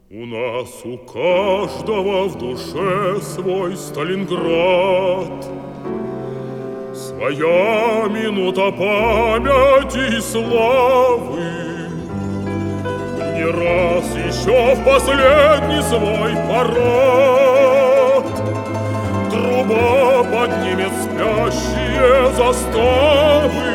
У нас у каждого в душе свой Сталинград, своя минута памяти и славы. Не раз еще в последний свой парад труба поднимет спящие заставы.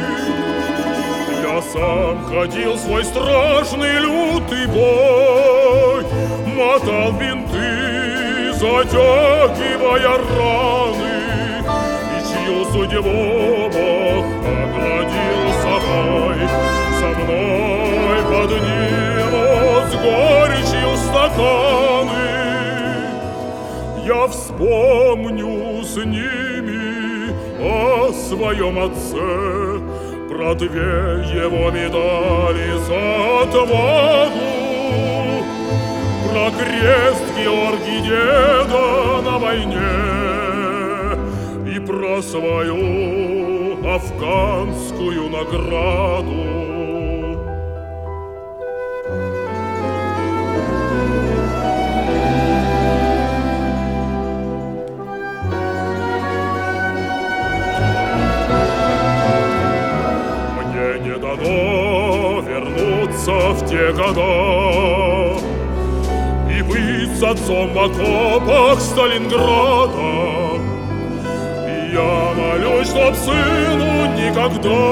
Я сам ходил в свой страшный лютый бой, мотал бинты, затягивая раны, и чью судьбу Бог оградил собой. Со мной поднимут с горечью стаканы, я вспомню с ними о своем отце, про две его медали за отвагу, про крест Георгий деда на войне и про свою афганскую награду. Не дано вернуться в те года и быть с отцом в окопах Сталинграда. И я молюсь, чтоб сыну никогда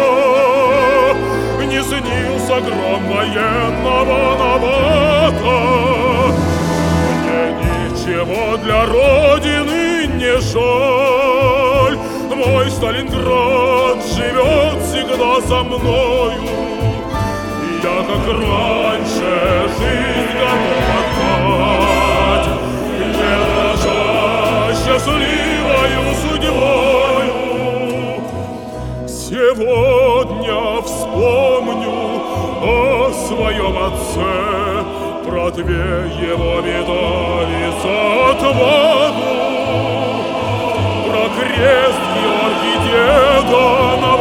не снился гром военного набата. Мне ничего для Родины не жаль, мой Сталинград живет всегда за мною. Я, как раньше, жизнь готов отдать, не дрожа счастливою судьбою. Сегодня вспомню о своем отце, про две его медали за отвагу, про крест Георгий деда на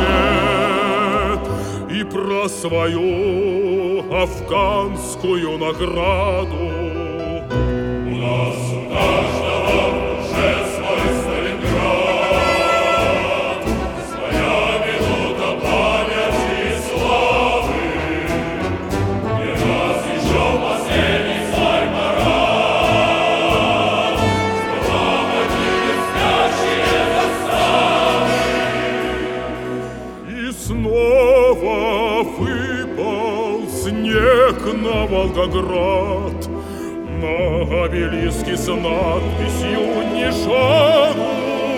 войне и про свою афганскую награду. У нас у каждого в душе свой Сталинград, своя минута памяти и славы. Не раз еще последний свой парад труба поднимет спящие заставы. И снова выпал снег на Волгоград, на обелиске с надписью «Не шагу»,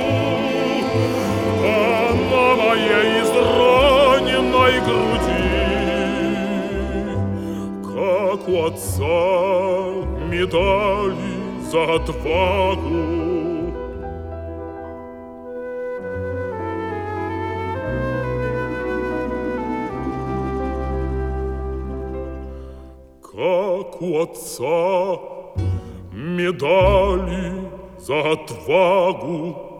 а на моей израненной груди, как у отца, медали за отвагу. Как у отца медали за отвагу.